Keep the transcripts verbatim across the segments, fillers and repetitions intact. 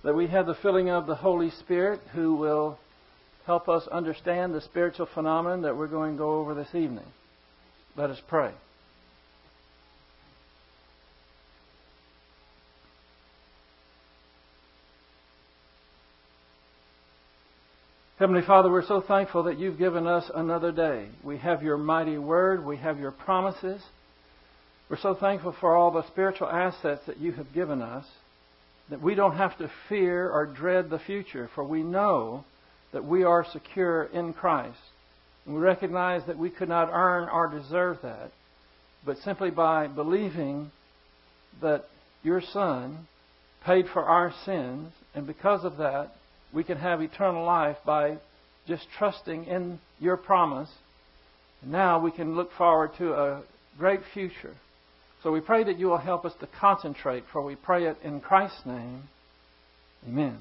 that we have the filling of the Holy Spirit who will help us understand the spiritual phenomenon that we're going to go over this evening. Let us pray. Heavenly Father, we're so thankful that you've given us another day. We have your mighty word. We have your promises. We're so thankful for all the spiritual assets that you have given us, that we don't have to fear or dread the future, for we know that we are secure in Christ. And we recognize that we could not earn or deserve that, but simply by believing that your Son paid for our sins, and because of that, we can have eternal life by just trusting in your promise. And now we can look forward to a great future. So we pray that you will help us to concentrate, for we pray it in Christ's name. Amen.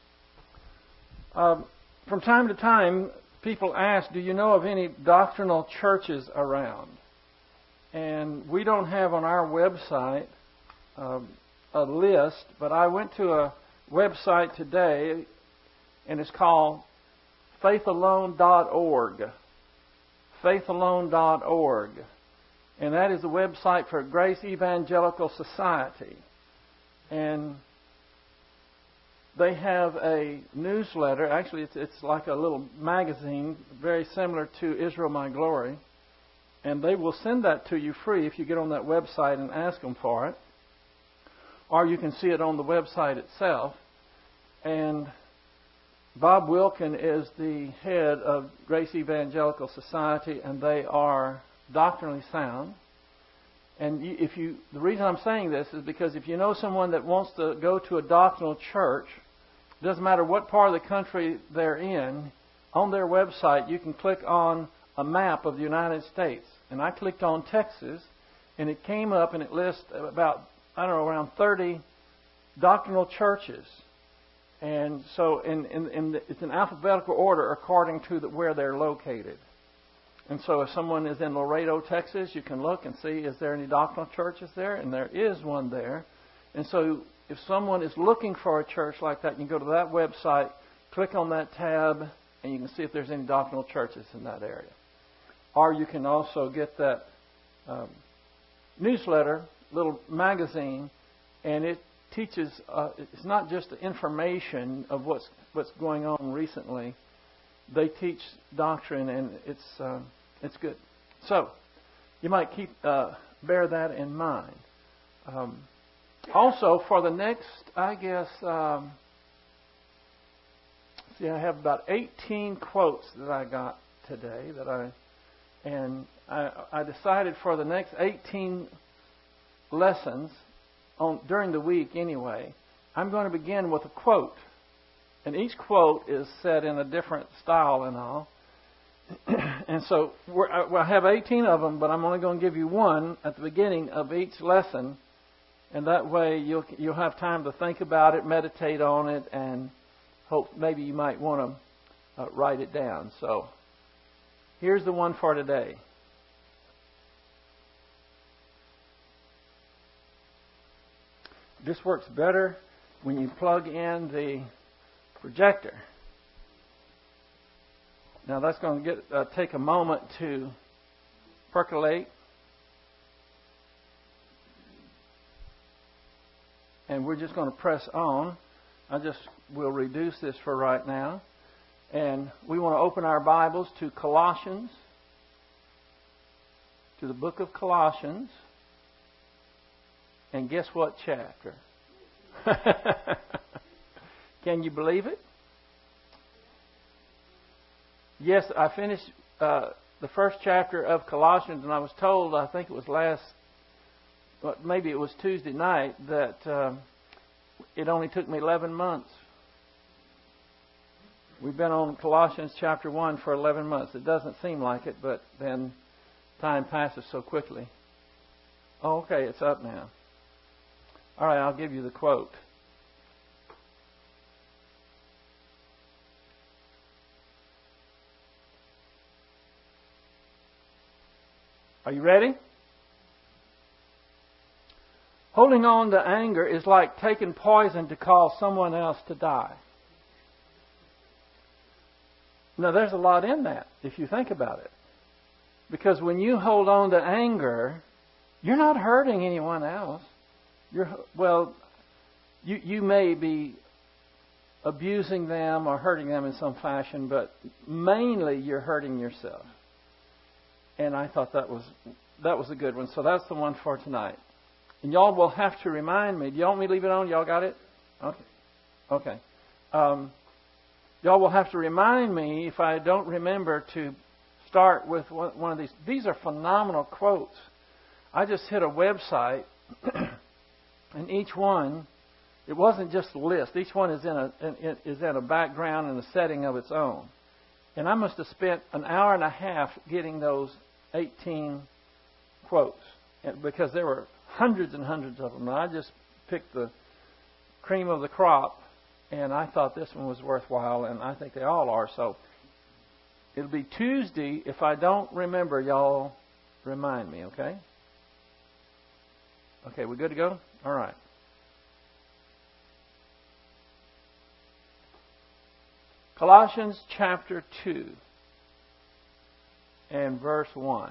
Um, from time to time, people ask, do you know of any doctrinal churches around? And we don't have on our website um, a list, but I went to a website today, and it's called faith alone dot org. faith alone dot org. And that is the website for Grace Evangelical Society. And they have a newsletter. Actually, it's, it's like a little magazine, very similar to Israel My Glory. And they will send that to you free if you get on that website and ask them for it. Or you can see it on the website itself. And Bob Wilkin is the head of Grace Evangelical Society, and they are doctrinally sound. And if you, the reason I'm saying this is because if you know someone that wants to go to a doctrinal church, it doesn't matter what part of the country they're in, on their website you can click on a map of the United States. And I clicked on Texas, and it came up and it lists about, I don't know, around thirty doctrinal churches. And so in, in, in the, it's in alphabetical order according to the, where they're located. And so if someone is in Laredo, Texas, you can look and see, is there any doctrinal churches there? And there is one there. And so if someone is looking for a church like that, you can go to that website, click on that tab, and you can see if there's any doctrinal churches in that area. Or you can also get that um, newsletter, little magazine, and it teaches, uh, it's not just the information of what's what's going on recently. They teach doctrine, and it's uh, it's good. So you might keep uh, bear that in mind. Um, also, for the next, I guess, um, see, I have about eighteen quotes that I got today that I, and I, I decided for the next eighteen lessons. On, during the week anyway, I'm going to begin with a quote. And each quote is said in a different style and all. And so we're, I, well, I have eighteen of them, but I'm only going to give you one at the beginning of each lesson. And that way you'll, you'll have time to think about it, meditate on it, and hope maybe you might want to uh, write it down. So here's the one for today. This works better when you plug in the projector. Now that's going to get uh, take a moment to percolate. And we're just going to press on. I just will reduce this for right now. And we want to open our Bibles to Colossians, to the book of Colossians. And guess what chapter? Can you believe it? Yes, I finished uh, the first chapter of Colossians, and I was told, I think it was last, well, maybe it was Tuesday night, that uh, it only took me eleven months. We've been on Colossians chapter one for eleven months. It doesn't seem like it, but then time passes so quickly. Oh, okay, it's up now. All right, I'll give you the quote. Are you ready? Holding on to anger is like taking poison to cause someone else to die. Now, there's a lot in that, if you think about it. Because when you hold on to anger, you're not hurting anyone else. You're, well, you, you may be abusing them or hurting them in some fashion, but mainly you're hurting yourself. And I thought that was that was a good one. So that's the one for tonight. And y'all will have to remind me. Do y'all want me to leave it on? Y'all got it? Okay. Okay. Um, y'all will have to remind me if I don't remember to start with one of these. These are phenomenal quotes. I just hit a website, and each one, it wasn't just a list. Each one is in a in, is in a background and a setting of its own. And I must have spent an hour and a half getting those eighteen quotes, because there were hundreds and hundreds of them. And I just picked the cream of the crop, and I thought this one was worthwhile, and I think they all are. So it'll be Tuesday. If I don't remember, y'all remind me, okay? Okay, we good to go? All right. Colossians chapter two and verse one.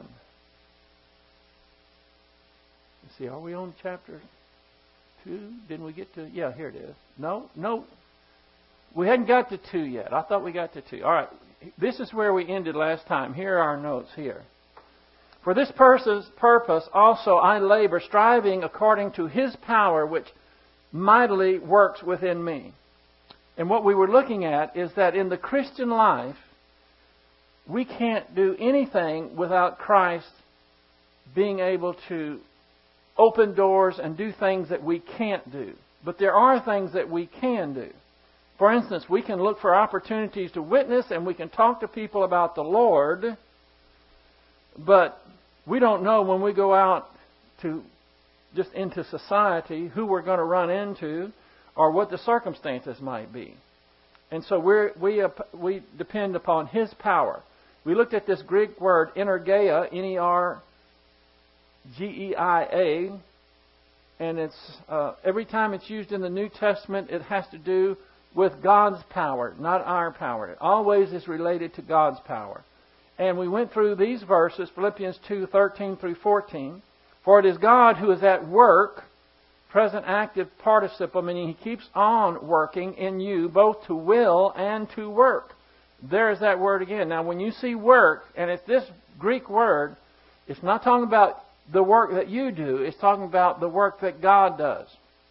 Let's see, are we on chapter two? Didn't we get to... Yeah, here it is. No, no. We hadn't got to two yet. I thought we got to two. All right. This is where we ended last time. Here are our notes here. For this purpose also I labor, striving according to His power, which mightily works within me. And what we were looking at is that in the Christian life, we can't do anything without Christ being able to open doors and do things that we can't do. But there are things that we can do. For instance, we can look for opportunities to witness, and we can talk to people about the Lord, but we don't know when we go out to just into society who we're going to run into or what the circumstances might be. And so we're, we we depend upon His power. We looked at this Greek word, energeia, N E R G E I A, and it's uh, every time it's used in the New Testament, it has to do with God's power, not our power. It always is related to God's power. And we went through these verses, Philippians two, thirteen through fourteen. For it is God who is at work, present active participle, meaning He keeps on working in you, both to will and to work. There's that word again. Now, when you see work, and it's this Greek word, it's not talking about the work that you do. It's talking about the work that God does.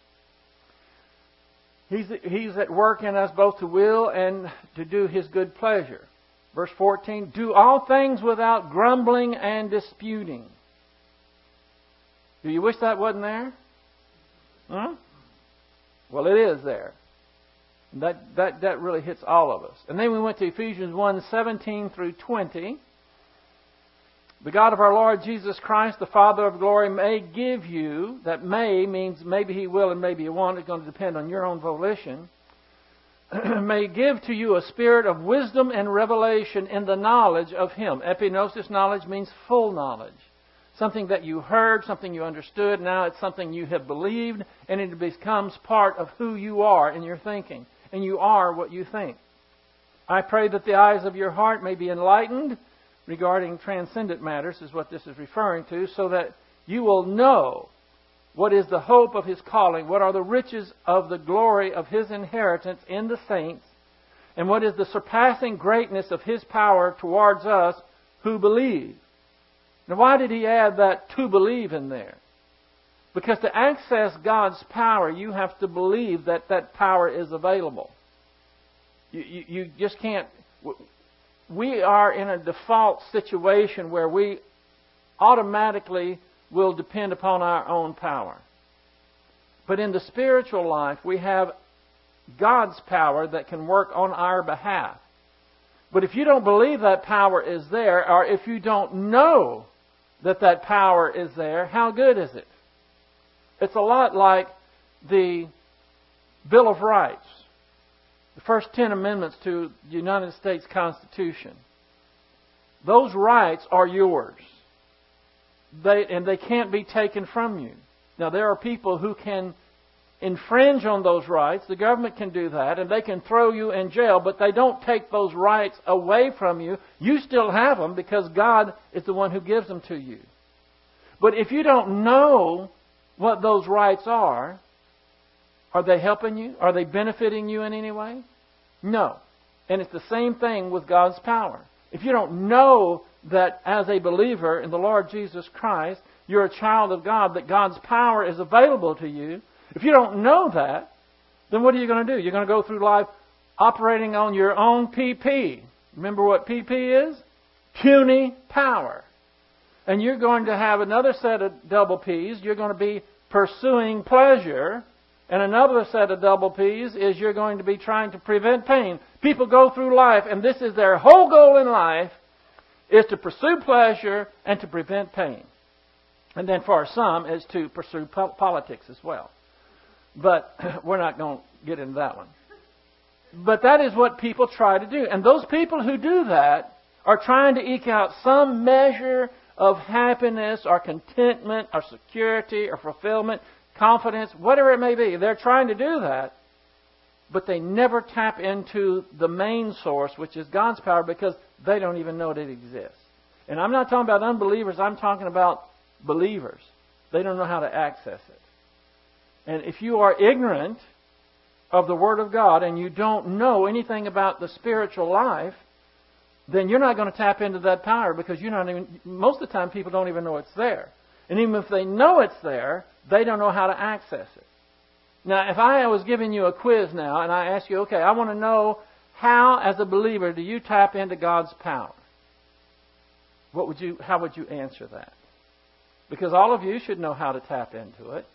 He's, he's at work in us both to will and to do His good pleasure. Verse fourteen, do all things without grumbling and disputing. Do you wish that wasn't there? Huh? Well, it is there. That, that, that really hits all of us. And then we went to Ephesians one, seventeen through twenty. The God of our Lord Jesus Christ, the Father of glory, may give you, that may means maybe He will and maybe He won't, it's going to depend on your own volition, may give to you a spirit of wisdom and revelation in the knowledge of Him. Epignosis knowledge means full knowledge. Something that you heard, something you understood, now it's something you have believed, and it becomes part of who you are in your thinking. And you are what you think. I pray that the eyes of your heart may be enlightened regarding transcendent matters, is what this is referring to, so that you will know what is the hope of His calling, what are the riches of the glory of His inheritance in the saints, and what is the surpassing greatness of His power towards us who believe. Now, why did He add that to believe in there? Because to access God's power, you have to believe that that power is available. You, you, you just can't... We are in a default situation where we automatically will depend upon our own power. But in the spiritual life, we have God's power that can work on our behalf. But if you don't believe that power is there, or if you don't know that that power is there, how good is it? It's a lot like the Bill of Rights. The first ten amendments to the United States Constitution. Those rights are yours. They, and they can't be taken from you. Now, there are people who can infringe on those rights. The government can do that, and they can throw you in jail, but they don't take those rights away from you. You still have them because God is the one who gives them to you. But if you don't know what those rights are, are they helping you? Are they benefiting you in any way? No. And it's the same thing with God's power. If you don't know that as a believer in the Lord Jesus Christ, you're a child of God, that God's power is available to you, if you don't know that, then what are you going to do? You're going to go through life operating on your own P P. Remember what P P is? Puny power. And you're going to have another set of double P's. You're going to be pursuing pleasure. And another set of double P's is you're going to be trying to prevent pain. People go through life, and this is their whole goal in life, is to pursue pleasure and to prevent pain. And then for some, is to pursue po- politics as well. But we're not going to get into that one. But that is what people try to do. And those people who do that are trying to eke out some measure of happiness or contentment or security or fulfillment, confidence, whatever it may be. They're trying to do that, but they never tap into the main source, which is God's power, because they don't even know that it exists. And I'm not talking about unbelievers. I'm talking about believers. They don't know how to access it. And if you are ignorant of the Word of God and you don't know anything about the spiritual life, then you're not going to tap into that power, because you're not even, most of the time people don't even know it's there. And even if they know it's there, they don't know how to access it. Now, if I was giving you a quiz now and I ask you, okay, I want to know how, as a believer, do you tap into God's power? What would you, how would you answer that? Because all of you should know how to tap into it.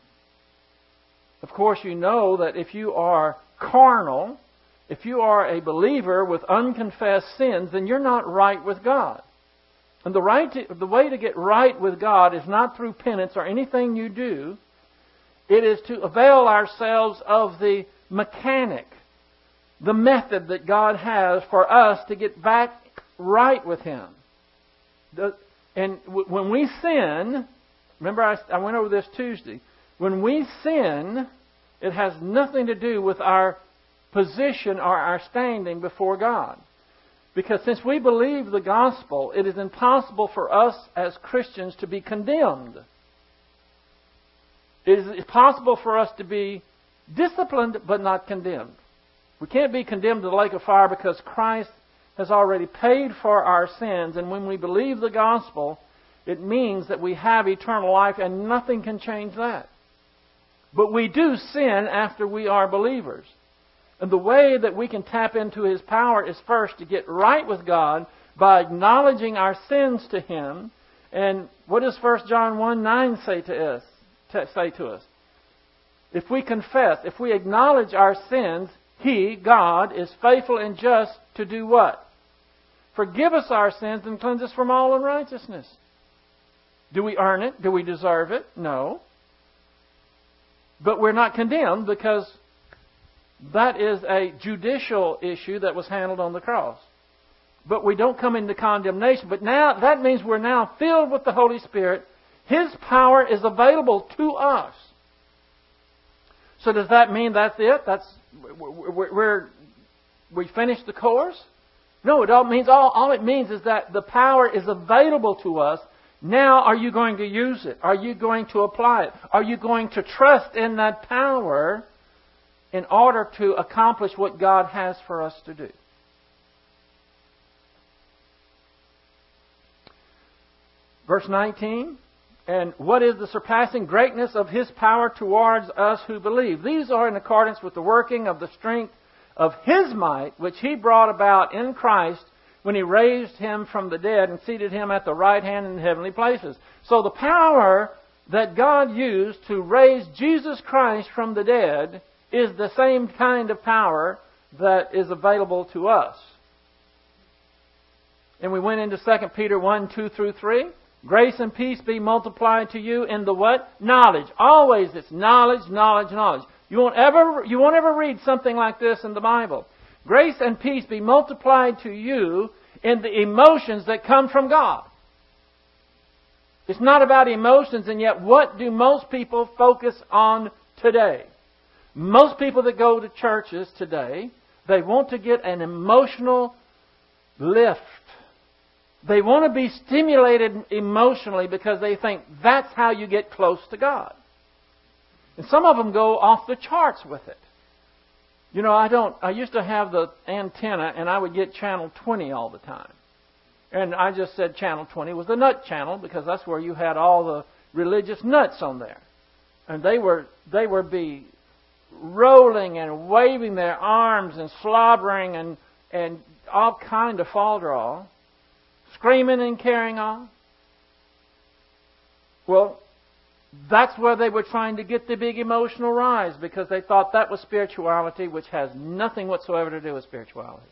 Of course, you know that if you are carnal, if you are a believer with unconfessed sins, then you're not right with God. And the, right to, the way to get right with God is not through penance or anything you do. It is to avail ourselves of the mechanic, the method that God has for us to get back right with Him. The, and w- when we sin, remember I, I went over this Tuesday, when we sin, it has nothing to do with our position or our standing before God. Because since we believe the gospel, it is impossible for us as Christians to be condemned. It is possible for us to be disciplined but not condemned. We can't be condemned to the lake of fire because Christ has already paid for our sins. And when we believe the gospel, it means that we have eternal life, and nothing can change that. But we do sin after we are believers. And the way that we can tap into His power is first to get right with God by acknowledging our sins to Him. And what does First John one nine say to us? To say to us? If we confess, if we acknowledge our sins, He, God, is faithful and just to do what? Forgive us our sins and cleanse us from all unrighteousness. Do we earn it? Do we deserve it? No. But we're not condemned, because that is a judicial issue that was handled on the cross. But we don't come into condemnation. But now that means we're now filled with the Holy Spirit. His power is available to us. So does that mean that's it? That's we're, we're we finished the course? No, it all means all. All it means is that the power is available to us. Now, are you going to use it? Are you going to apply it? Are you going to trust in that power in order to accomplish what God has for us to do? Verse nineteen, and what is the surpassing greatness of His power towards us who believe? These are in accordance with the working of the strength of His might, which He brought about in Christ when He raised Him from the dead and seated Him at the right hand in heavenly places. So the power that God used to raise Jesus Christ from the dead is the same kind of power that is available to us. And we went into Second Peter one, two through three. Grace and peace be multiplied to you in the what? Knowledge. Always it's knowledge, knowledge, knowledge. You won't ever, you won't ever read something like this in the Bible. Grace and peace be multiplied to you in the emotions that come from God. It's not about emotions, and yet what do most people focus on today? Most people that go to churches today, they want to get an emotional lift. They want to be stimulated emotionally because they think that's how you get close to God. And some of them go off the charts with it. You know, I don't. I used to have the antenna, and I would get channel twenty all the time. And I just said channel twenty was the nut channel because that's where you had all the religious nuts on there. And they were they would be rolling and waving their arms and slobbering and, and all kind of falderall, screaming and carrying on. Well, that's where they were trying to get the big emotional rise because they thought that was spirituality, which has nothing whatsoever to do with spirituality.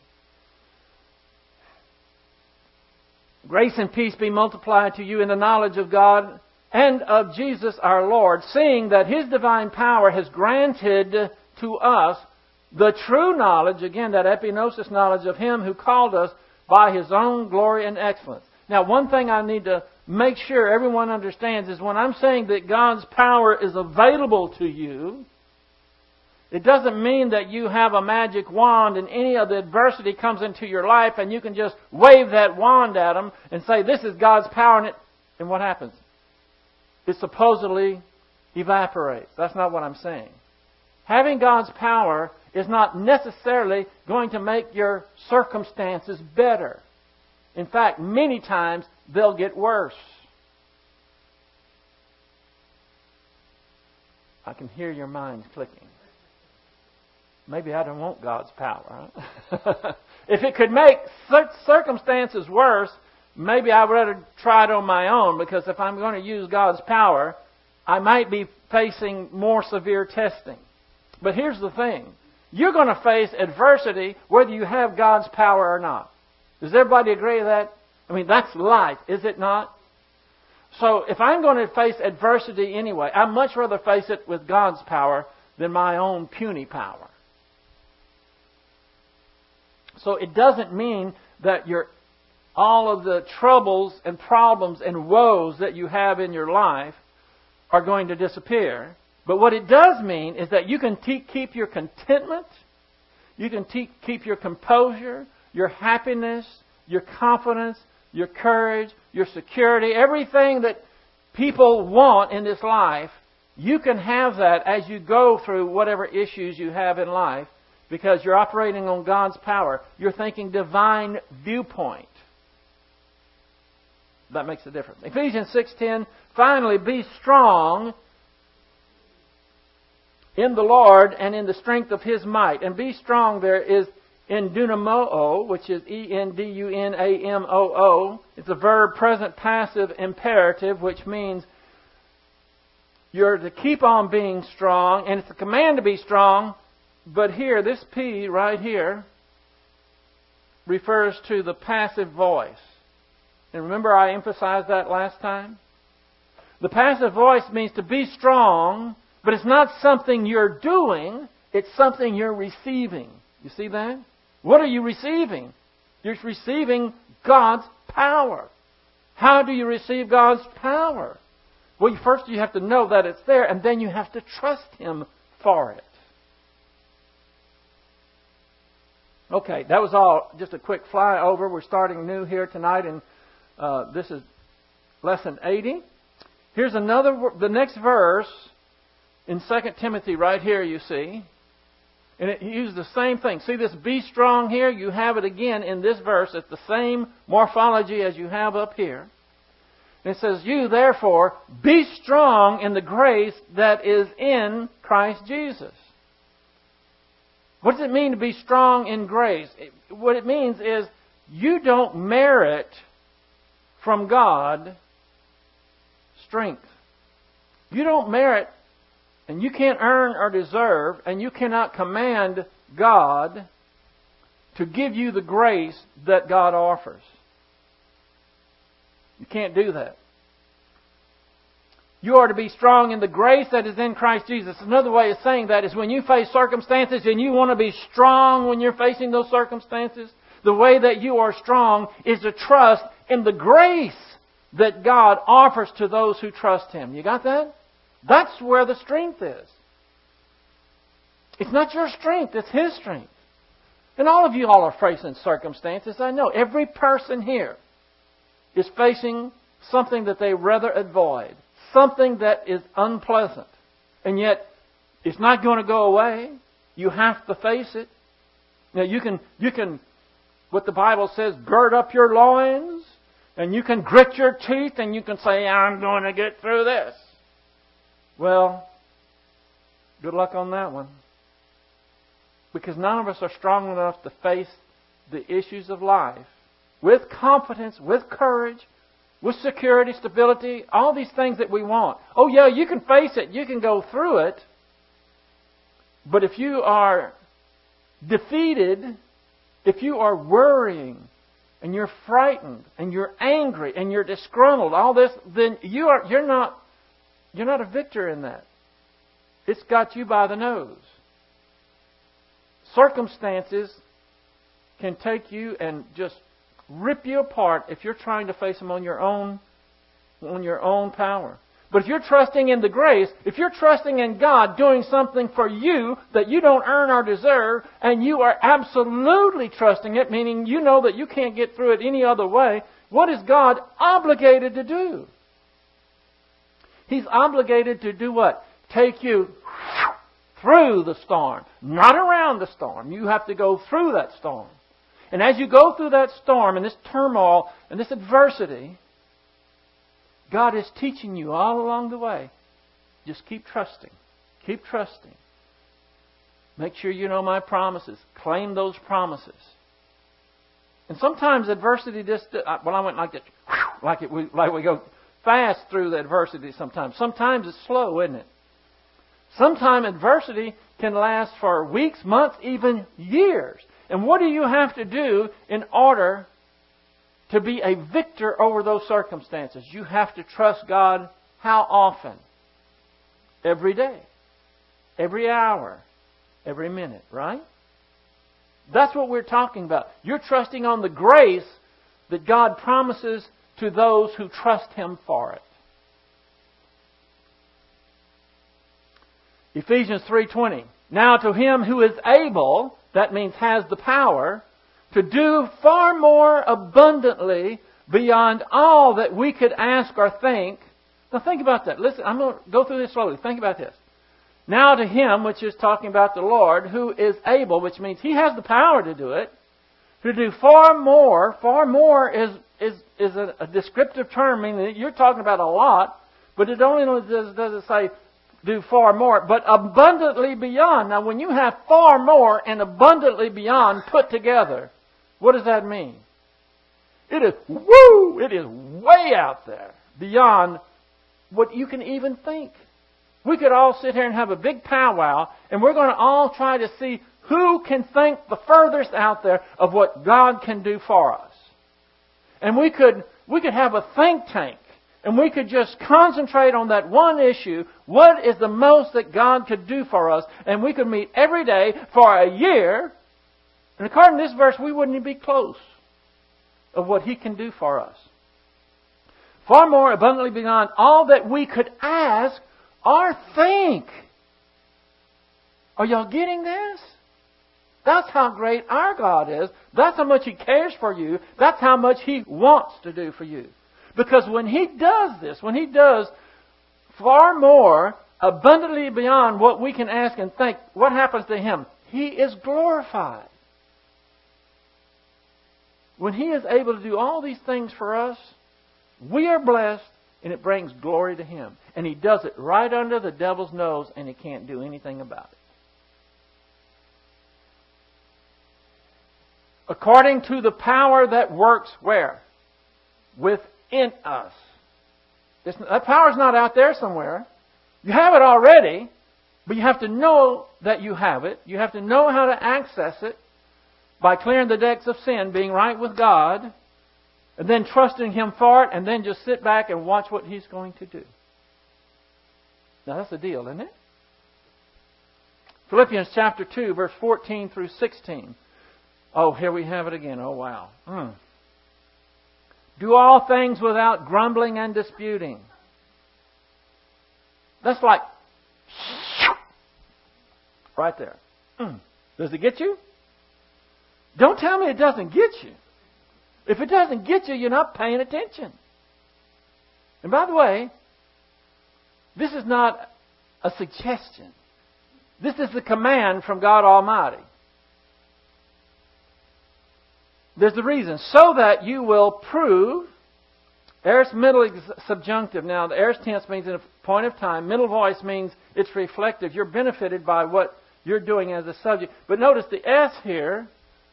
Grace and peace be multiplied to you in the knowledge of God and of Jesus our Lord, seeing that His divine power has granted to us the true knowledge, again, that epignosis knowledge of Him who called us by His own glory and excellence. Now, one thing I need to make sure everyone understands is when I'm saying that God's power is available to you, it doesn't mean that you have a magic wand and any of the adversity comes into your life and you can just wave that wand at them and say, this is God's power, and, it, and what happens? It supposedly evaporates. That's not what I'm saying. Having God's power is not necessarily going to make your circumstances better. In fact, many times they'll get worse. I can hear your minds clicking. Maybe I don't want God's power. Huh? If it could make circumstances worse, maybe I'd rather try it on my own, because if I'm going to use God's power, I might be facing more severe testing. But here's the thing. You're going to face adversity whether you have God's power or not. Does everybody agree with that? I mean, that's life, is it not? So if I'm going to face adversity anyway, I'd much rather face it with God's power than my own puny power. So it doesn't mean that you're, all of the troubles and problems and woes that you have in your life are going to disappear. But what it does mean is that you can te- keep your contentment, you can te- keep your composure, your happiness, your confidence, your courage, your security, everything that people want in this life. You can have that as you go through whatever issues you have in life, because you're operating on God's power. You're thinking divine viewpoint. That makes a difference. Ephesians six ten, finally, be strong in the Lord and in the strength of His might. And be strong there is in dunamo, which is E N D U N A M O O. It's a verb present passive imperative, which means you're to keep on being strong. And it's a command to be strong. But here, this P right here refers to the passive voice. And remember I emphasized that last time? The passive voice means to be strong, but it's not something you're doing, it's something you're receiving. You see that? What are you receiving? You're receiving God's power. How do you receive God's power? Well, first you have to know that it's there, and then you have to trust Him for it. Okay, that was all just a quick flyover. We're starting new here tonight, and uh, this is lesson eighty. Here's another, the next verse in Second Timothy right here, you see. And it uses the same thing. See this be strong here? You have it again in this verse. It's the same morphology as you have up here. And it says, you therefore be strong in the grace that is in Christ Jesus. What does it mean to be strong in grace? It, what it means is you don't merit from God strength. You don't merit, and you can't earn or deserve, and you cannot command God to give you the grace that God offers. You can't do that. You are to be strong in the grace that is in Christ Jesus. Another way of saying that is when you face circumstances and you want to be strong when you're facing those circumstances, the way that you are strong is to trust in the grace that God offers to those who trust Him. You got that? That's where the strength is. It's not your strength, it's His strength. And all of you all are facing circumstances, I know. Every person here is facing something that they rather avoid. Something that is unpleasant. And yet, it's not going to go away. You have to face it. Now you can, you can, what the Bible says, gird up your loins. And you can grit your teeth and you can say, I'm going to get through this. Well, good luck on that one. Because none of us are strong enough to face the issues of life with confidence, with courage, with security, stability, all these things that we want. Oh yeah, you can face it, you can go through it. But if you are defeated, if you are worrying, and you're frightened, and you're angry, and you're disgruntled, all this, then you are you're not you're not a victor in that. It's got you by the nose. Circumstances can take you and just rip you apart if you're trying to face them on your own on your own power. But if you're trusting in the grace, if you're trusting in God doing something for you that you don't earn or deserve, and you are absolutely trusting it, meaning you know that you can't get through it any other way, what is God obligated to do? He's obligated to do what? Take you through the storm, not around the storm. You have to go through that storm. And as you go through that storm and this turmoil and this adversity, God is teaching you all along the way. Just keep trusting. Keep trusting. Make sure you know my promises. Claim those promises. And sometimes adversity just... Well, I went like this. Like, it, like we go fast through the adversity sometimes. Sometimes it's slow, isn't it? Sometimes adversity can last for weeks, months, even years. And what do you have to do in order to be a victor over those circumstances? You have to trust God how often? Every day. Every hour. Every minute, right? That's what we're talking about. You're trusting on the grace that God promises to those who trust Him for it. Ephesians three twenty. Now to Him who is able, that means has the power, to do far more abundantly beyond all that we could ask or think. Now think about that. Listen, I'm going to go through this slowly. Think about this. Now to Him, which is talking about the Lord, who is able, which means He has the power to do it, to do far more. Far more is is is a, a descriptive term, meaning that you're talking about a lot, but it only does, does it say do far more, but abundantly beyond. Now when you have far more and abundantly beyond put together, what does that mean? It is, woo! It is way out there, beyond what you can even think. We could all sit here and have a big powwow, and we're going to all try to see who can think the furthest out there of what God can do for us. And we could we could have a think tank, and we could just concentrate on that one issue. What is the most that God could do for us? And we could meet every day for a year. And according to this verse, we wouldn't even be close of what He can do for us. Far more abundantly beyond all that we could ask or think. Are y'all getting this? That's how great our God is. That's how much He cares for you. That's how much He wants to do for you. Because when He does this, when He does far more abundantly beyond what we can ask and think, what happens to Him? He is glorified. When He is able to do all these things for us, we are blessed, and it brings glory to Him. And He does it right under the devil's nose, and he can't do anything about it. According to the power that works where? Within us. It's, that power's not out there somewhere. You have it already, but you have to know that you have it. You have to know how to access it by clearing the decks of sin, being right with God, and then trusting Him for it, and then just sit back and watch what He's going to do. Now that's the deal, isn't it? Philippians chapter two, verse fourteen through sixteen. Oh, here we have it again. Oh, wow. Mm. Do all things without grumbling and disputing. That's like right there. Does it get you? Don't tell me it doesn't get you. If it doesn't get you, you're not paying attention. And by the way, this is not a suggestion. This is the command from God Almighty. There's the reason. So that you will prove. Aorist middle subjunctive. Now, the aorist tense means in a point of time. Middle voice means it's reflective. You're benefited by what you're doing as a subject. But notice the S here.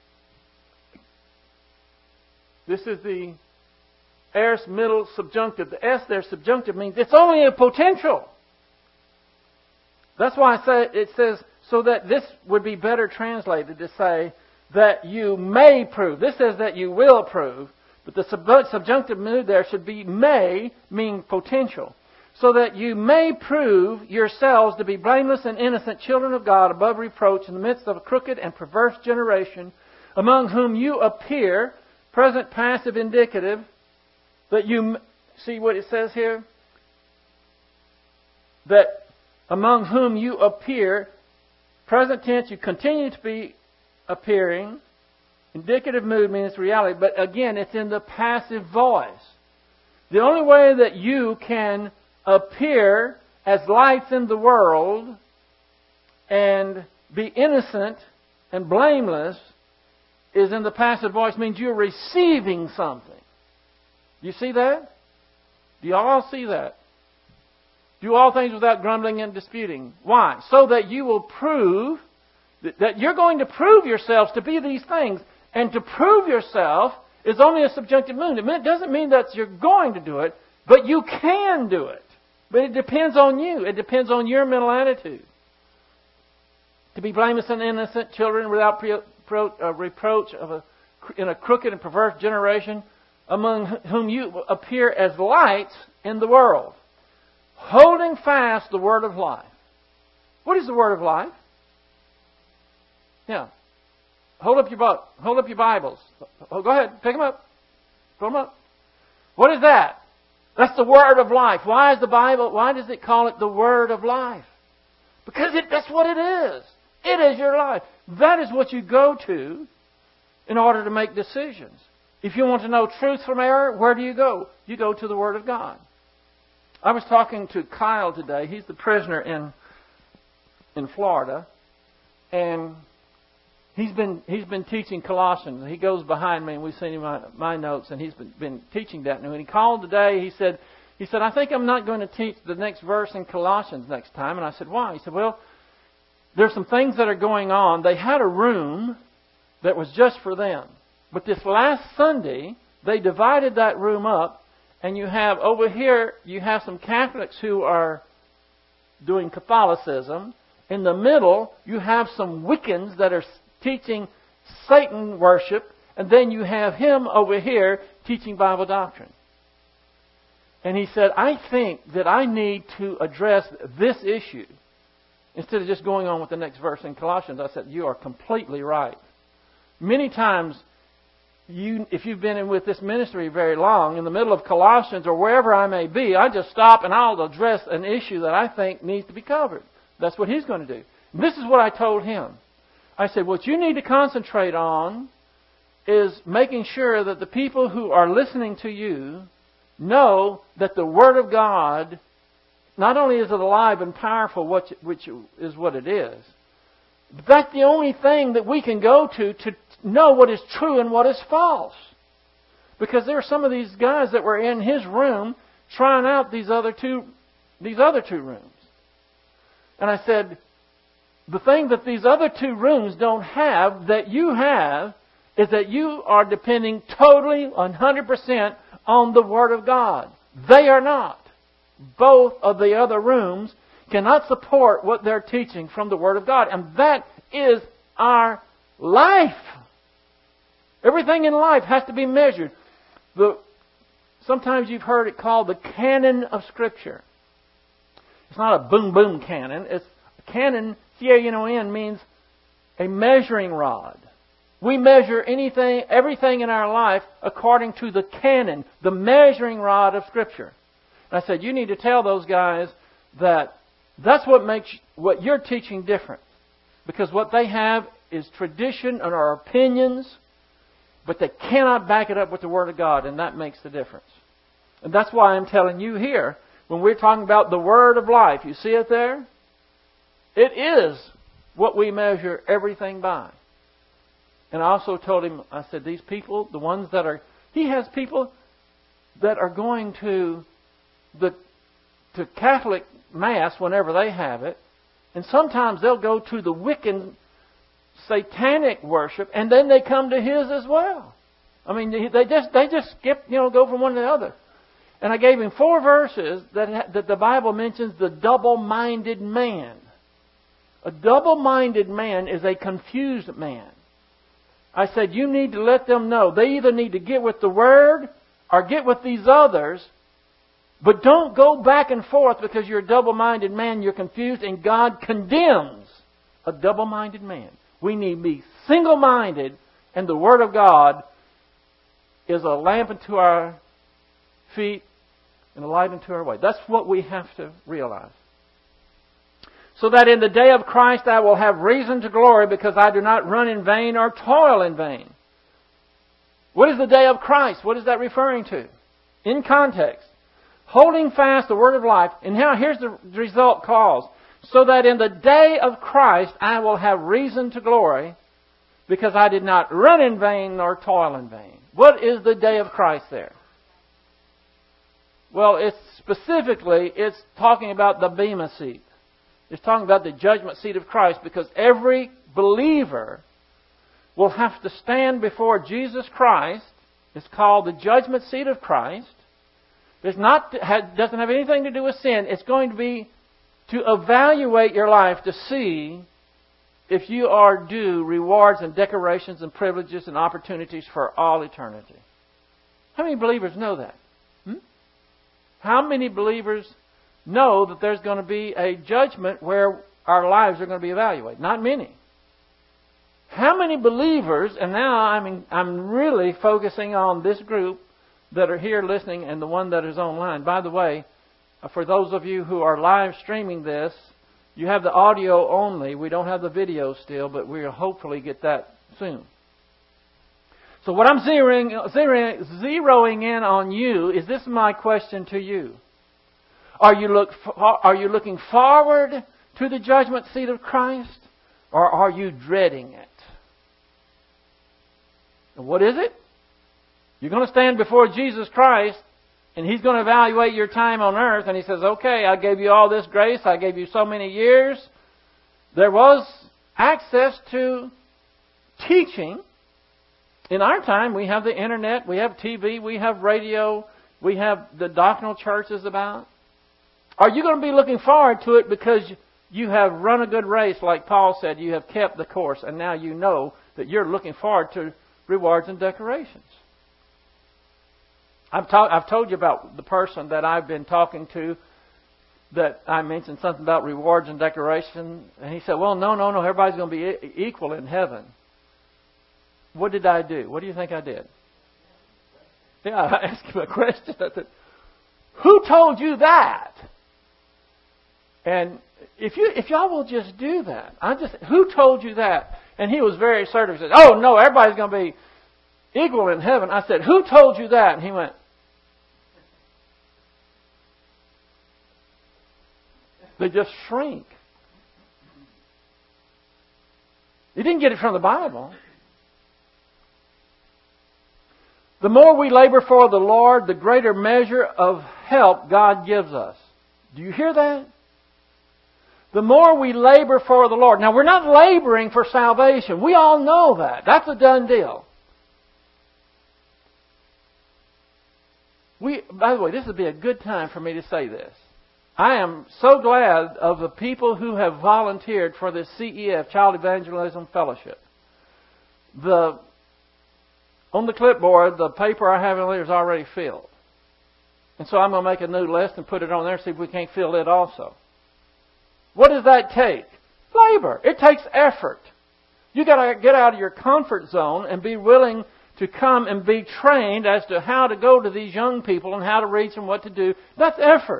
This is the aorist middle subjunctive. The S there, subjunctive, means it's only a potential. That's why I say it says, so that this would be better translated to say that you may prove. This says that you will prove. But the sub- subjunctive mood there should be may, meaning potential. So that you may prove yourselves to be blameless and innocent children of God above reproach in the midst of a crooked and perverse generation, among whom you appear, present passive indicative, that you, see what it says here? That among whom you appear, present tense, you continue to be appearing. Indicative mood means reality, but again, it's in the passive voice. The only way that you can appear as lights in the world and be innocent and blameless is in the passive voice, means you're receiving something. Do you see that? Do you all see that? Do all things without grumbling and disputing. Why? So that you will prove that, that you're going to prove yourselves to be these things. And to prove yourself is only a subjunctive mood. It doesn't mean that you're going to do it, but you can do it. But it depends on you. It depends on your mental attitude. To be blameless and innocent children without pre- pro- uh, reproach of a, in a crooked and perverse generation, among whom you appear as lights in the world, holding fast the word of life. What is the word of life? Yeah. Hold up your hold up your Bibles. Oh, go ahead, pick them up. Put them up. What is that? That's the word of life. Why is the Bible? Why does it call it the word of life? Because it, that's what it is. It is your life. That is what you go to in order to make decisions. If you want to know truth from error, where do you go? You go to the Word of God. I was talking to Kyle today. He's the prisoner in in Florida, and he's been he's been teaching Colossians. He goes behind me, and we've seen him my, my notes, and he's been, been teaching that. And when he called today, he said, he said, I think I'm not going to teach the next verse in Colossians next time. And I said, why? He said, well, there's some things that are going on. They had a room that was just for them. But this last Sunday, they divided that room up, and you have, over here, you have some Catholics who are doing Catholicism. In the middle, you have some Wiccans that are teaching Satan worship, and then you have him over here teaching Bible doctrine. And he said, I think that I need to address this issue instead of just going on with the next verse in Colossians. I said, you are completely right. Many times, You, if you've been in with this ministry very long, in the middle of Colossians or wherever I may be, I just stop and I'll address an issue that I think needs to be covered. That's what he's going to do. And this is what I told him. I said, what you need to concentrate on is making sure that the people who are listening to you know that the Word of God, not only is it alive and powerful, which is what it is, but that's the only thing that we can go to to know what is true and what is false. Because there are some of these guys that were in his room trying out these other two these other two rooms. And I said, the thing that these other two rooms don't have that you have is that you are depending totally, one hundred percent on the Word of God. They are not. Both of the other rooms cannot support what they're teaching from the Word of God. And that is our life. Everything in life has to be measured. The, sometimes you've heard it called the canon of Scripture. It's not a boom boom cannon. It's a canon, C A N O N, means a measuring rod. We measure anything, everything in our life according to the canon, the measuring rod of Scripture. And I said, you need to tell those guys that that's what makes what you're teaching different. Because what they have is tradition and our opinions, but they cannot back it up with the Word of God, and that makes the difference. And that's why I'm telling you here, when we're talking about the Word of life, you see it there? It is what we measure everything by. And I also told him, I said, these people, the ones that are, he has people that are going to the to Catholic Mass whenever they have it, and sometimes they'll go to the Wiccan satanic worship, and then they come to his as well. I mean, they just they just skip, you know, go from one to the other. And I gave him four verses that that the Bible mentions the double-minded man. A double-minded man is a confused man. I said, you need to let them know. They either need to get with the Word or get with these others. But don't go back and forth because you're a double-minded man. You're confused, and God condemns a double-minded man. We need to be single-minded, and the Word of God is a lamp unto our feet and a light unto our way. That's what we have to realize. So that in the day of Christ I will have reason to glory, because I do not run in vain or toil in vain. What is the day of Christ? What is that referring to? In context. Holding fast the word of life. And now here's the result clause. So that in the day of Christ I will have reason to glory, because I did not run in vain nor toil in vain. What is the day of Christ there? Well, it's specifically, it's talking about the Bema seat. It's talking about the judgment seat of Christ, because every believer will have to stand before Jesus Christ. It's called the judgment seat of Christ. It's not, it doesn't have anything to do with sin. It's going to be to evaluate your life to see if you are due rewards and decorations and privileges and opportunities for all eternity. How many believers know that? Hmm? How many believers know that there's going to be a judgment where our lives are going to be evaluated? Not many. How many believers, and now I'm I'm really focusing on this group that are here listening and the one that is online. By the way, for those of you who are live streaming this, you have the audio only. We don't have the video still, but we'll hopefully get that soon. So what I'm zeroing, zeroing, zeroing in on you is this: my question to you. Are you look are you looking forward to the judgment seat of Christ, or are you dreading it? And what is it? You're going to stand before Jesus Christ, and He's going to evaluate your time on earth, and He says, okay, I gave you all this grace, I gave you so many years. There was access to teaching. In our time, we have the internet, we have T V, we have radio, we have the doctrinal churches about. Are you going to be looking forward to it because you have run a good race, like Paul said, you have kept the course, and now you know that you're looking forward to rewards and decorations? I've, ta- I've told you about the person that I've been talking to, that I mentioned something about rewards and decoration, and he said, well, no, no, no, everybody's going to be e- equal in heaven. What did I do? What do you think I did? Yeah, I asked him a question. I said, who told you that? And if you if y'all will just do that, I just who told you that? And he was very assertive. He said, oh no, everybody's going to be equal in heaven. I said, who told you that? And he went, they just shrink. He didn't get it from the Bible. The more we labor for the Lord, the greater measure of help God gives us. Do you hear that? The more we labor for the Lord. Now, we're not laboring for salvation. We all know that. That's a done deal. We, by the way, this would be a good time for me to say this. I am so glad of the people who have volunteered for this C E F, Child Evangelism Fellowship. The On the clipboard, the paper I have in there is already filled. And so I'm going to make a new list and put it on there, see if we can't fill it also. What does that take? Labor. It takes effort. You got to get out of your comfort zone and be willing to come and be trained as to how to go to these young people and how to reach them, what to do. That's effort.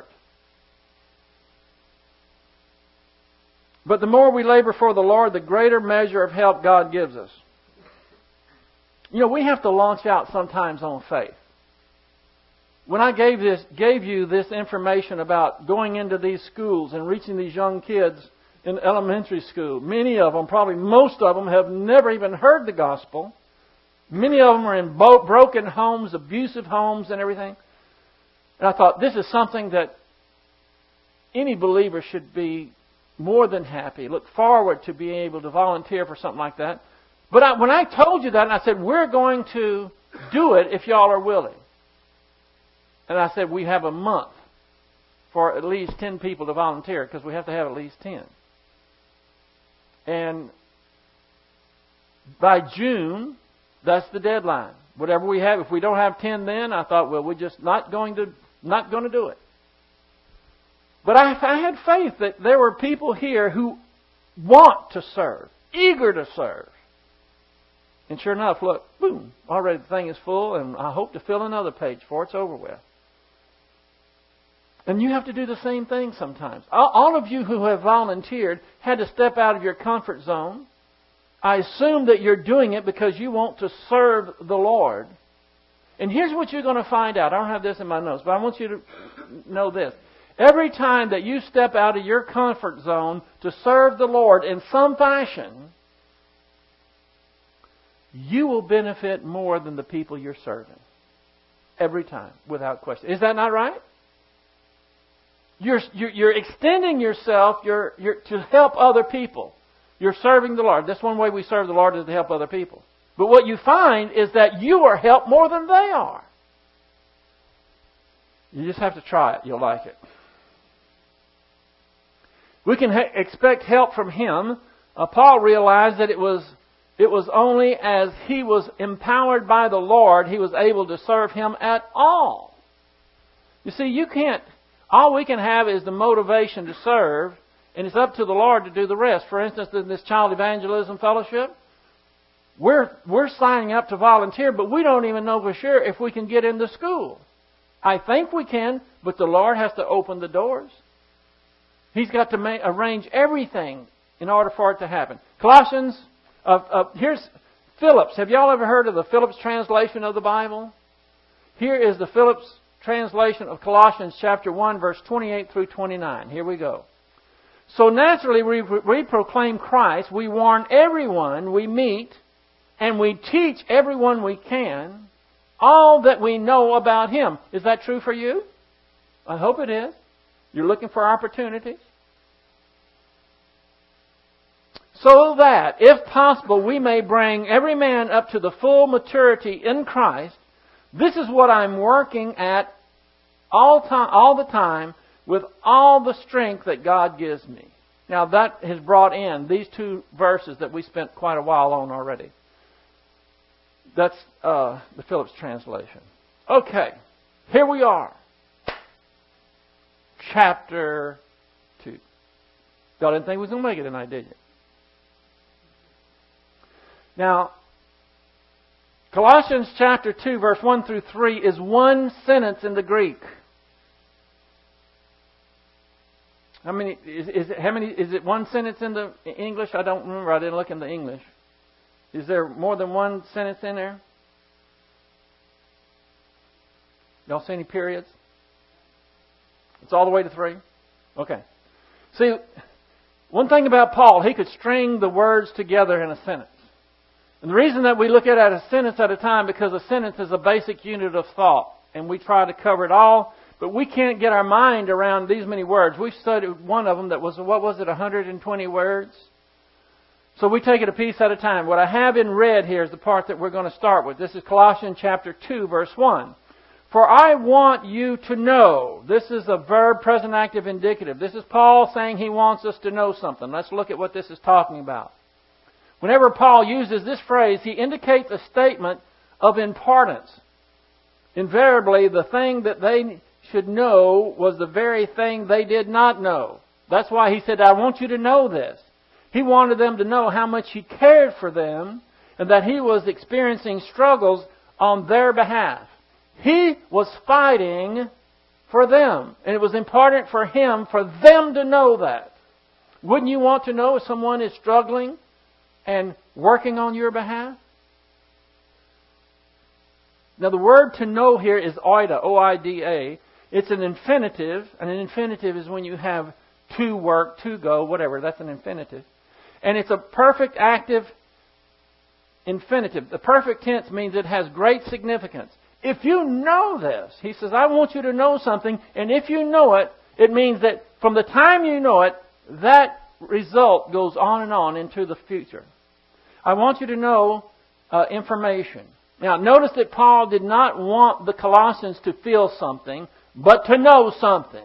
But the more we labor for the Lord, the greater measure of help God gives us. You know, we have to launch out sometimes on faith. When I gave this, gave you this information about going into these schools and reaching these young kids in elementary school, many of them, probably most of them, have never even heard the gospel. Many of them are in bo- broken homes, abusive homes and everything. And I thought, this is something that any believer should be more than happy, look forward to being able to volunteer for something like that. But I, when I told you that, and I said, we're going to do it if y'all are willing. And I said, we have a month for at least ten people to volunteer, because we have to have at least ten. And by June, that's the deadline. Whatever we have, if we don't have ten then, I thought, well, we're just not going to not going to do it. But I, I had faith that there were people here who want to serve, eager to serve. And sure enough, look, boom, already the thing is full, and I hope to fill another page before it's over with. And you have to do the same thing sometimes. All of you who have volunteered had to step out of your comfort zone. I assume that you're doing it because you want to serve the Lord. And here's what you're going to find out. I don't have this in my notes, but I want you to know this. Every time that you step out of your comfort zone to serve the Lord in some fashion, you will benefit more than the people you're serving. Every time, without question. Is that not right? You're, you're, you're extending yourself you're, you're, to help other people. You're serving the Lord. That's one way we serve the Lord, is to help other people. But what you find is that you are helped more than they are. You just have to try it. You'll like it. We can ha- expect help from Him. Uh, Paul realized that it was it was only as he was empowered by the Lord he was able to serve Him at all. You see, you can't. All we can have is the motivation to serve, and it's up to the Lord to do the rest. For instance, in this Child Evangelism Fellowship, we're we're signing up to volunteer, but we don't even know for sure if we can get into school. I think we can, but the Lord has to open the doors. He's got to ma- arrange everything in order for it to happen. Colossians, uh, uh, here's Phillips. Have y'all ever heard of the Phillips translation of the Bible? Here is the Phillips translation of Colossians chapter one, verse twenty-eight through twenty-nine. Here we go. So naturally we, we proclaim Christ, we warn everyone we meet, and we teach everyone we can all that we know about Him. Is that true for you? I hope it is. You're looking for opportunities. So that, if possible, we may bring every man up to the full maturity in Christ. This is what I'm working at all time, all the time, with all the strength that God gives me. Now that has brought in these two verses that we spent quite a while on already. That's uh, the Phillips translation. Okay, here we are. Chapter two. Y'all didn't think we was going to make it tonight, did you? Now, Colossians chapter two, verse one through three is one sentence in the Greek. How many is, is it? How many is it? One sentence in the English? I don't remember. I didn't look in the English. Is there more than one sentence in there? Y'all see any periods? It's all the way to three? Okay. See, one thing about Paul, he could string the words together in a sentence. And the reason that we look at it a sentence at a time, because a sentence is a basic unit of thought. And we try to cover it all, but we can't get our mind around these many words. We studied one of them that was, what was it, one hundred twenty words? So we take it a piece at a time. What I have in red here is the part that we're going to start with. This is Colossians chapter two, verse one. For I want you to know. This is a verb, present active indicative. This is Paul saying he wants us to know something. Let's look at what this is talking about. Whenever Paul uses this phrase, he indicates a statement of importance. Invariably, the thing that they should know was the very thing they did not know. That's why he said, I want you to know this. He wanted them to know how much He cared for them and that He was experiencing struggles on their behalf. He was fighting for them. And it was important for Him, for them to know that. Wouldn't you want to know if someone is struggling and working on your behalf? Now the word to know here is oida, O I D A. It's an infinitive, and an infinitive is when you have to work, to go, whatever. That's an infinitive. And it's a perfect active infinitive. The perfect tense means it has great significance. If you know this, he says, I want you to know something, and if you know it, it means that from the time you know it, that result goes on and on into the future. I want you to know uh, information. Now, notice that Paul did not want the Colossians to feel something, but to know something.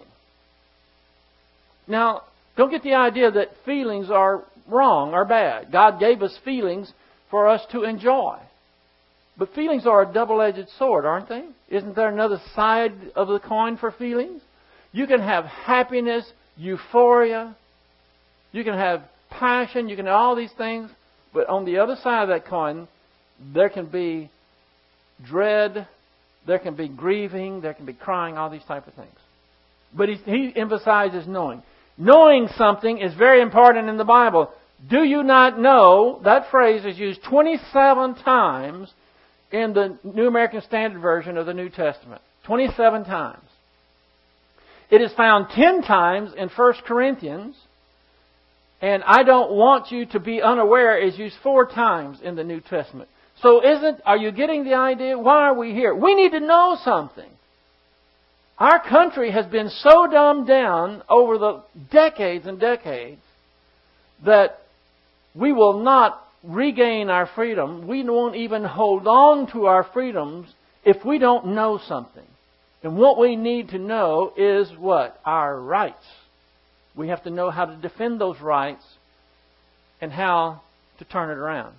Now, don't get the idea that feelings are wrong or bad. God gave us feelings for us to enjoy. But feelings are a double-edged sword, aren't they? Isn't there another side of the coin for feelings? You can have happiness, euphoria. You can have passion. You can have all these things. But on the other side of that coin, there can be dread. There can be grieving. There can be crying. All these type of things. But he, he emphasizes knowing. Knowing something is very important in the Bible. Do you not know? That phrase is used twenty-seven times in the New American Standard Version of the New Testament. twenty-seven times. It is found ten times in First Corinthians. And I don't want you to be unaware is used four times in the New Testament. So isn't, are you getting the idea? Why are we here? We need to know something. Our country has been so dumbed down over the decades and decades that we will not regain our freedom. We won't even hold on to our freedoms if we don't know something. And what we need to know is what? Our rights. We have to know how to defend those rights and how to turn it around.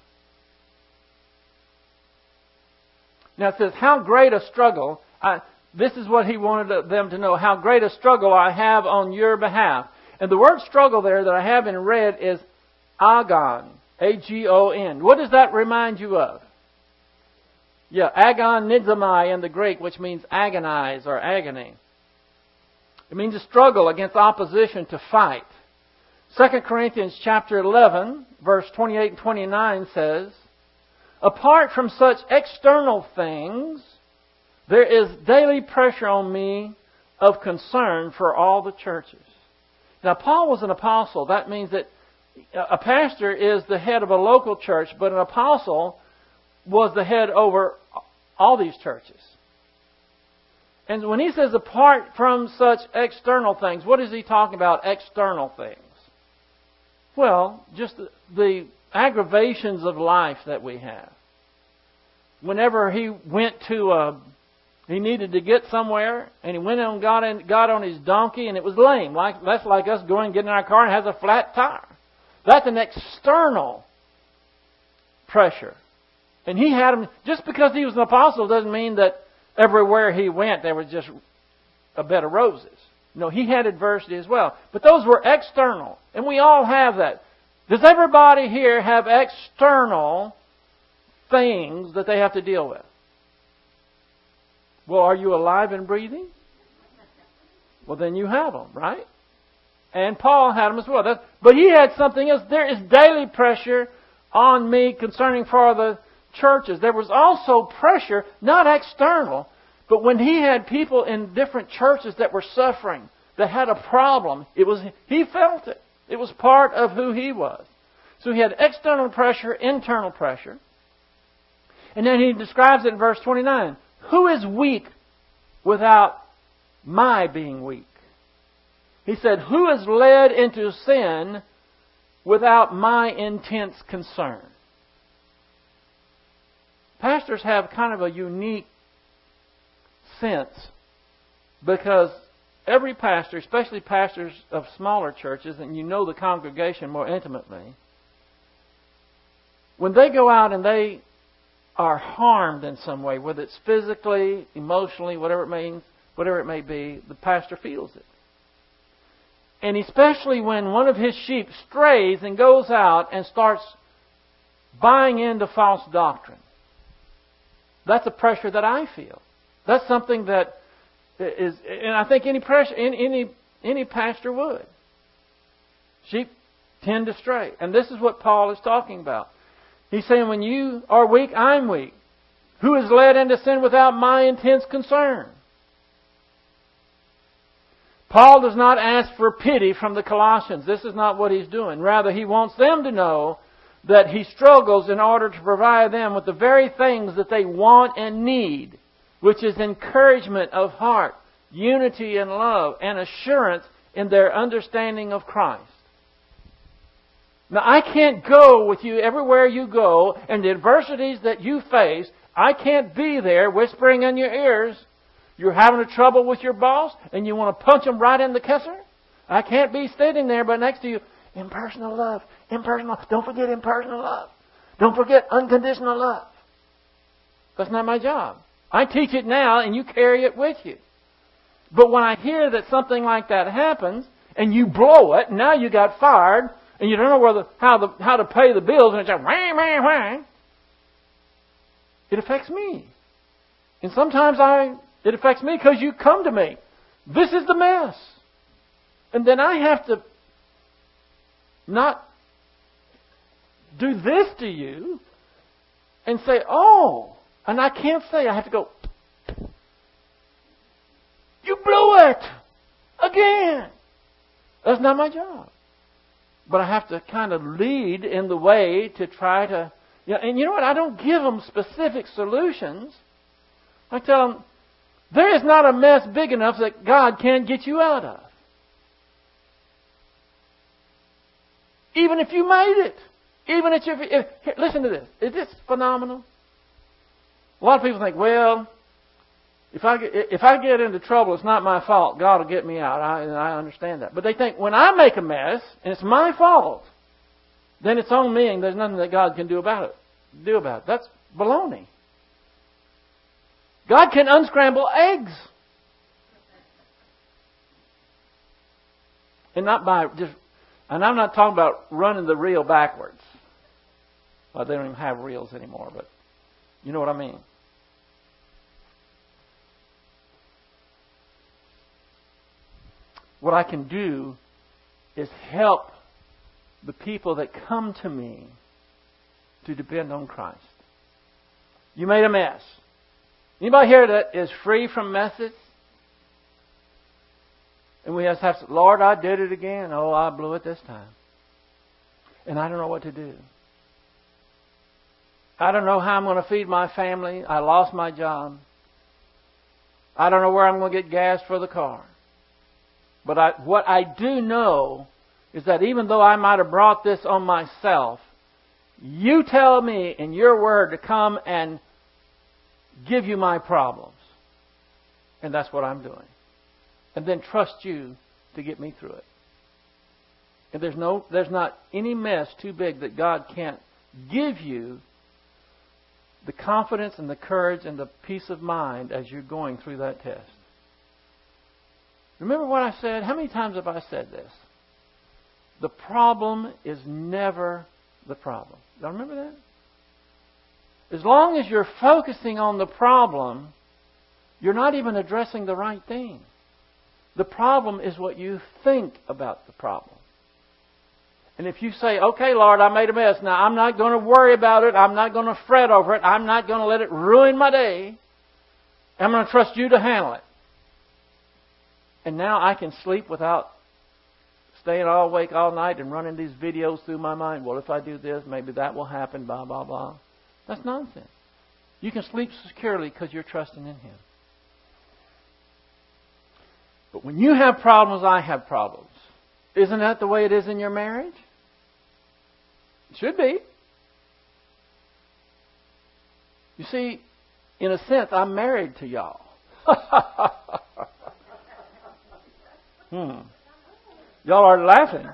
Now it says, how great a struggle. I, this is what he wanted them to know. How great a struggle I have on your behalf. And the word struggle there that I have in red is agon. A G O N. What does that remind you of? Yeah, agon nizomai in the Greek, which means agonize or agony. It means a struggle against opposition, to fight. Second Corinthians chapter eleven, verse twenty-eight and twenty-nine says, apart from such external things, there is daily pressure on me of concern for all the churches. Now, Paul was an apostle. That means that a pastor is the head of a local church, but an apostle was the head over all these churches. And when he says apart from such external things, what is he talking about, external things? Well, just the, the aggravations of life that we have. Whenever he went to a, he needed to get somewhere, and he went and got, in, got on his donkey, and it was lame. Like, that's like us going and getting in our car and has a flat tire. That's an external pressure. And he had them, just because he was an apostle doesn't mean that everywhere he went there was just a bed of roses. No, he had adversity as well. But those were external. And we all have that. Does everybody here have external things that they have to deal with? Well, are you alive and breathing? Well, then you have them, right? And Paul had them as well. That's, but he had something else. There is daily pressure on me concerning for the churches. There was also pressure, not external, but when he had people in different churches that were suffering, that had a problem, it was he felt it. It was part of who he was. So he had external pressure, internal pressure. And then he describes it in verse twenty-nine. Who is weak without my being weak? He said, who is led into sin without my intense concern? Pastors have kind of a unique sense because every pastor, especially pastors of smaller churches, and you know the congregation more intimately, when they go out and they are harmed in some way, whether it's physically, emotionally, whatever it means, whatever it may be, the pastor feels it. And especially when one of His sheep strays and goes out and starts buying into false doctrine. That's a pressure that I feel. That's something that is, and I think any pressure, any any pastor would. Sheep tend to stray, and this is what Paul is talking about. He's saying, when you are weak, I'm weak. Who is led into sin without my intense concern? Paul does not ask for pity from the Colossians. This is not what he's doing. Rather, he wants them to know that he struggles in order to provide them with the very things that they want and need, which is encouragement of heart, unity and love, and assurance in their understanding of Christ. Now, I can't go with you everywhere you go, and the adversities that you face, I can't be there whispering in your ears, you're having a trouble with your boss, and you want to punch him right in the kisser? I can't be sitting there but next to you, impersonal love, impersonal, don't forget impersonal love. Don't forget unconditional love. That's not my job. I teach it now, and you carry it with you. But when I hear that something like that happens, and you blow it, and now you got fired, and you don't know where the, how, the, how to pay the bills, and it's like, whang, whang, whang, it affects me. And sometimes I, it affects me because you come to me. This is the mess. And then I have to not do this to you and say, oh, and I can't say, I have to go, you blew it again. That's not my job. But I have to kind of lead in the way to try to, you know, and you know what? I don't give them specific solutions. I tell them, there is not a mess big enough that God can't get you out of. Even if you made it. Even if you... If, if, listen to this. Is this phenomenal? A lot of people think, well, if I, get, if I get into trouble, it's not my fault. God will get me out. I, and I understand that. But they think, when I make a mess, and it's my fault, then it's on me and there's nothing that God can do about it. Do about it. That's baloney. God can unscramble eggs. And not by just... And I'm not talking about running the reel backwards. Well, they don't even have reels anymore, but you know what I mean. What I can do is help the people that come to me to depend on Christ. You made a mess. Anybody here that is free from messes? And we just have to, Lord, I did it again. Oh, I blew it this time. And I don't know what to do. I don't know how I'm going to feed my family. I lost my job. I don't know where I'm going to get gas for the car. But I, what I do know is that even though I might have brought this on myself, you tell me in your word to come and give you my problems. And that's what I'm doing. And then trust you to get me through it. And there's no, there's not any mess too big that God can't give you the confidence and the courage and the peace of mind as you're going through that test. Remember what I said? How many times have I said this? The problem is never the problem. Do you remember that? As long as you're focusing on the problem, you're not even addressing the right thing. The problem is what you think about the problem. And if you say, okay, Lord, I made a mess. Now, I'm not going to worry about it. I'm not going to fret over it. I'm not going to let it ruin my day. I'm going to trust you to handle it. And now I can sleep without staying all awake all night and running these videos through my mind. Well, if I do this, maybe that will happen, blah, blah, blah. That's nonsense. You can sleep securely because you're trusting in Him. But when you have problems, I have problems. Isn't that the way it is in your marriage? It should be. You see, in a sense, I'm married to y'all. hmm. Y'all are laughing.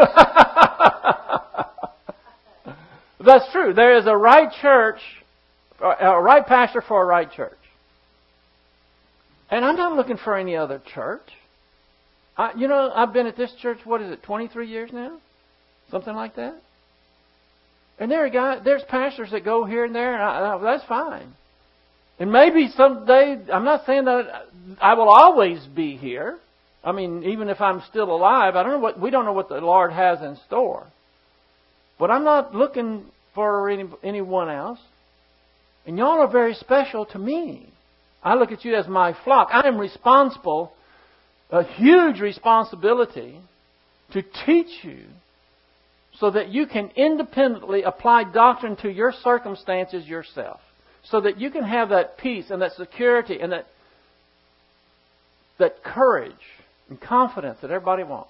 That's true. There is a right church, a right pastor for a right church. And I'm not looking for any other church. I, you know, I've been at this church, what is it, twenty-three years now? Something like that? And there are guys, there's pastors that go here and there, and I, I, that's fine. And maybe someday, I'm not saying that I will always be here. I mean, even if I'm still alive, I don't know what, we don't know what the Lord has in store. But I'm not looking for any, anyone else. And y'all are very special to me. I look at you as my flock. I am responsible, a huge responsibility, to teach you so that you can independently apply doctrine to your circumstances yourself. So that you can have that peace and that security and that, that courage and confidence that everybody wants.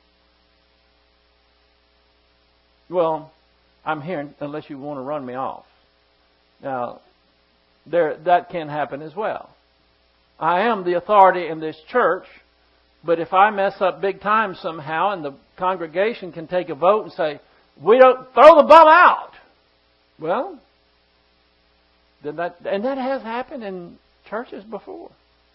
Well, I'm here unless you want to run me off. Now, there that can happen as well. I am the authority in this church, but if I mess up big time somehow and the congregation can take a vote and say, we don't throw the bum out. Well, then that, and that has happened in churches before.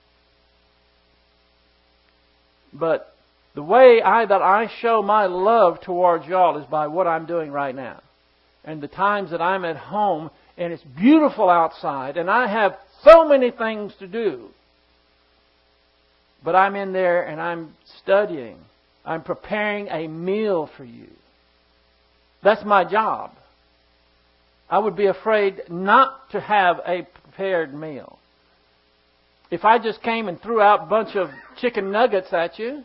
But the way I that I show my love towards y'all is by what I'm doing right now. And the times that I'm at home and it's beautiful outside and I have so many things to do. But I'm in there and I'm studying. I'm preparing a meal for you. That's my job. I would be afraid not to have a prepared meal. If I just came and threw out a bunch of chicken nuggets at you,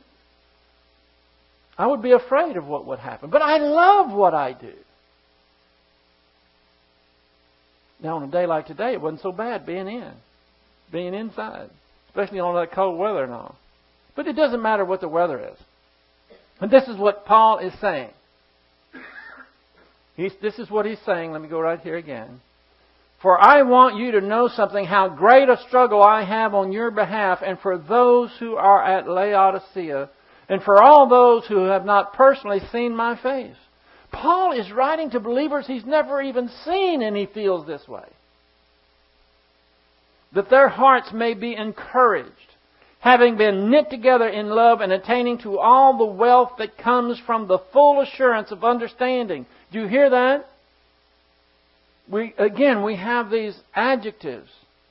I would be afraid of what would happen. But I love what I do. Now, on a day like today, it wasn't so bad being in, being inside, especially on that cold weather and all. But it doesn't matter what the weather is. And this is what Paul is saying. He's, this is what he's saying. Let me go right here again. For I want you to know something, how great a struggle I have on your behalf and for those who are at Laodicea and for all those who have not personally seen my face. Paul is writing to believers he's never even seen, and he feels this way. That their hearts may be encouraged, having been knit together in love and attaining to all the wealth that comes from the full assurance of understanding. Do you hear that? We, again, we have these adjectives.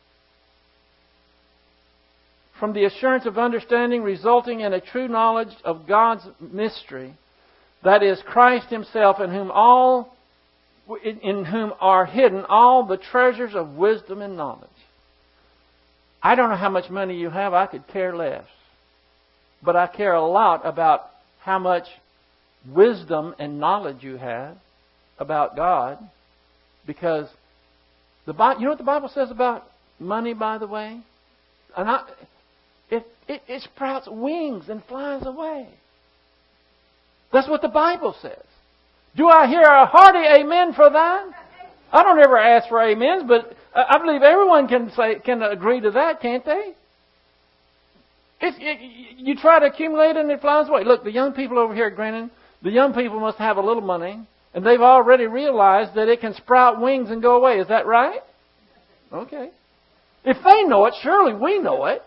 From the assurance of understanding resulting in a true knowledge of God's mystery, that is Christ Himself, in whom all, in, in whom are hidden all the treasures of wisdom and knowledge. I don't know how much money you have. I could care less. But I care a lot about how much wisdom and knowledge you have about God. Because the Bible, you know what the Bible says about money, by the way? And I, it, it, it sprouts wings and flies away. That's what the Bible says. Do I hear a hearty amen for that? I don't ever ask for amens, but I believe everyone can say can agree to that, can't they? It's, it, you try to accumulate it and it flies away. Look, the young people over here at Grannon, the young people must have a little money, and they've already realized that it can sprout wings and go away. Is that right? Okay. If they know it, surely we know it.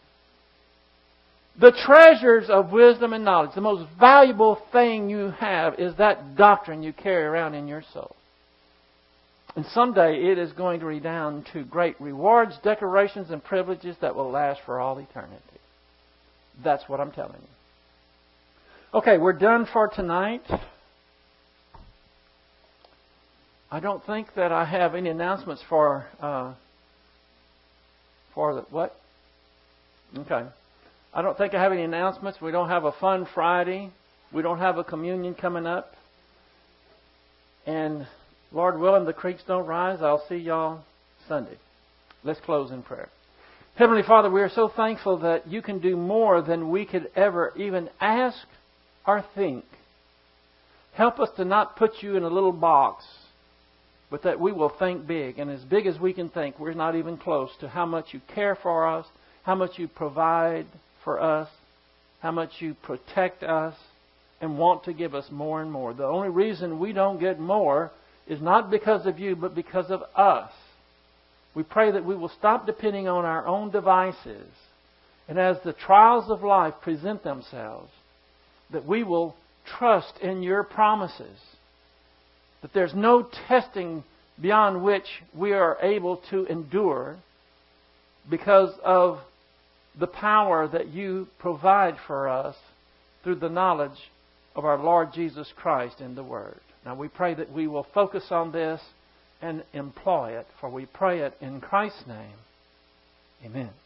The treasures of wisdom and knowledge, the most valuable thing you have is that doctrine you carry around in your soul. And someday it is going to redound to great rewards, decorations, and privileges that will last for all eternity. That's what I'm telling you. Okay, we're done for tonight. I don't think that I have any announcements for uh, for the what? Okay. I don't think I have any announcements. We don't have a Fun Friday. We don't have a communion coming up. And Lord willing, the creeks don't rise. I'll see y'all Sunday. Let's close in prayer. Heavenly Father, we are so thankful that you can do more than we could ever even ask or think. Help us to not put you in a little box, but that we will think big. And as big as we can think, we're not even close to how much you care for us, how much you provide for us, how much you protect us, and want to give us more and more. The only reason we don't get more is not because of you, but because of us. We pray that we will stop depending on our own devices And as the trials of life present themselves, that we will trust in Your promises. That there's no testing beyond which we are able to endure because of the power that You provide for us through the knowledge of our Lord Jesus Christ in the Word. Now we pray that we will focus on this and employ it, for we pray it in Christ's name. Amen.